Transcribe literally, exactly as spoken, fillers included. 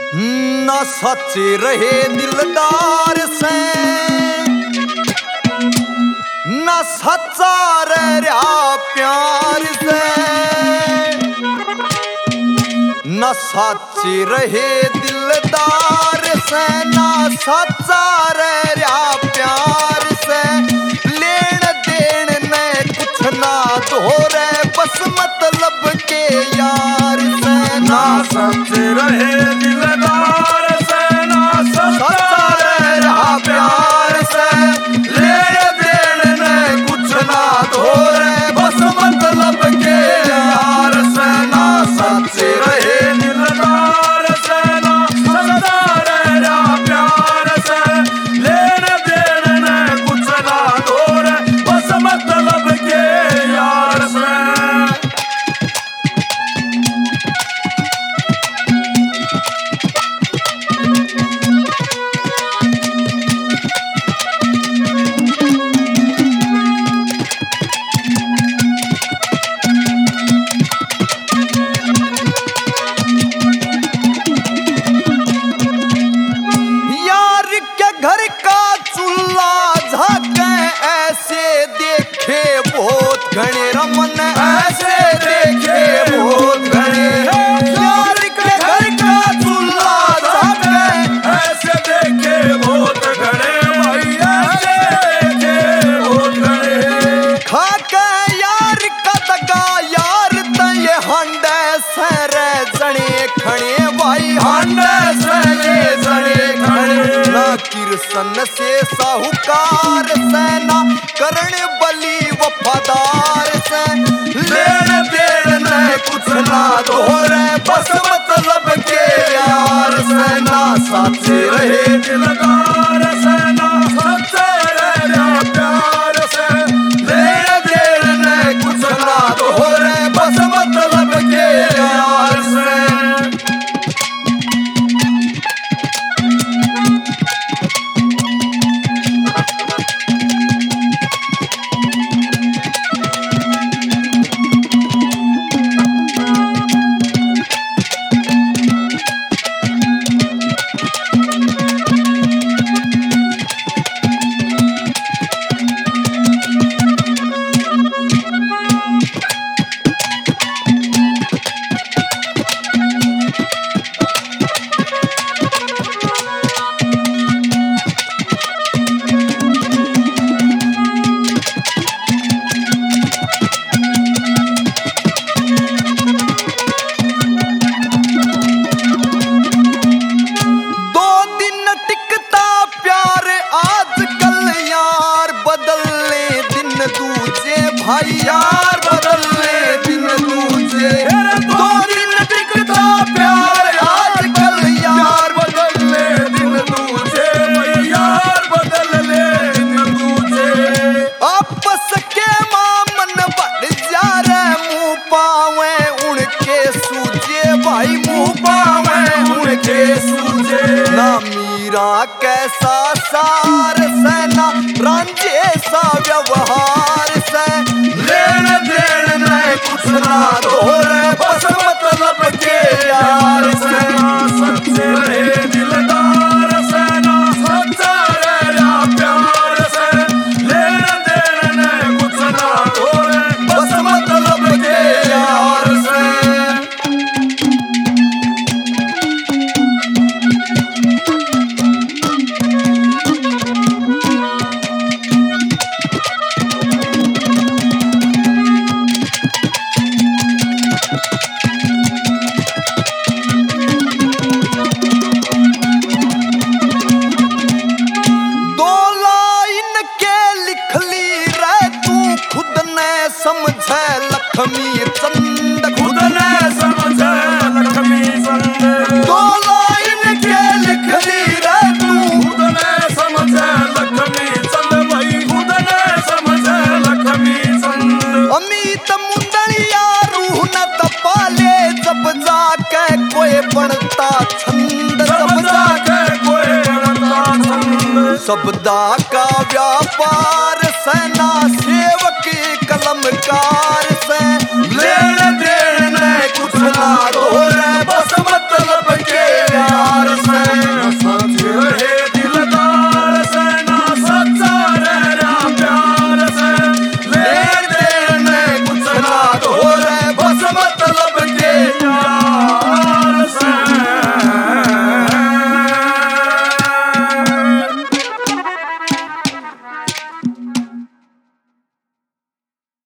न सच्चे रहे दिलदार से, न सच्चा रहा प्यार से। न सच्चे रहे दिलदार से, न सच्चा रहा प्यार से। लेन देन ने कुछ ना दोहरे, बस मतलब के यार से। ना सच्चे रहे दिलदार से, ना सच्चा रहा प्यार से। लेन देन ने कुछ ना दोहरे, बस मतलब के यार से। ना सच्चे रहे दिलदार से, ना सच्चा रहा प्यार से। लेन देन ने कुछ ना दोहरे, बस मतलब के यार से। घर का चूल्हा झाके ऐसे देखे बहुत घने रमन, ऐसे देखे बहुत घने। यार के घर का चूल्हा झाके ऐसे देखे बहुत घने, भाई ऐसे देखे बहुत घने। खाके यार का दगा यार तय हंडे सरे जने खणे, भाई हंडे सरे जने खणे। किरसन से साहूकार सेना करण बली वफादार से। लेन देन ने कुछ ना दोहरे, बस मतलब के यार से। ना सच्चे रहे दिलदार से, ना सच्चे रहा प्यार से। लेन देन ने कुछ ना दोहरे, बस मतलब के यार से। भाई यार बदलने दिन दूजे, दो दिन टिकता प्यार आजकल यार बदलने दिन दूजे, यार बदलने दिन दूजे। आपस के मामन बढ़ जा रे, मुँह पावे उनके सूझे, भाई मुँह पावे उनके सूझे। ना मीरा कैसा सार से, ना रांझे सा व्यवहार से। लेन देन ने कुछ ना दोहरे, बस मतलब के यार से। ना सच्चे रहे दिलदार से, ना सच्चा रहा प्यार से। लेन देन ने कुछ ना दोहरे, बस मतलब के यार से। समझे लक्ष्मी चंद, खुद ने समझे लक्ष्मी चंद। दो लाइन के लिख ली रे तू, खुद ने समझे लक्ष्मी चंद, भाई खुद ने समझे लक्ष्मी चंद। अमित मुंदड़िया रूह न तपाले, जब जाके कोई बनता छंद, जब जाके कोई बनता छंद। शब्दा का व्यापार सेना सेवक कलमकार से। लेन देन ने कुछ ना दोहरे,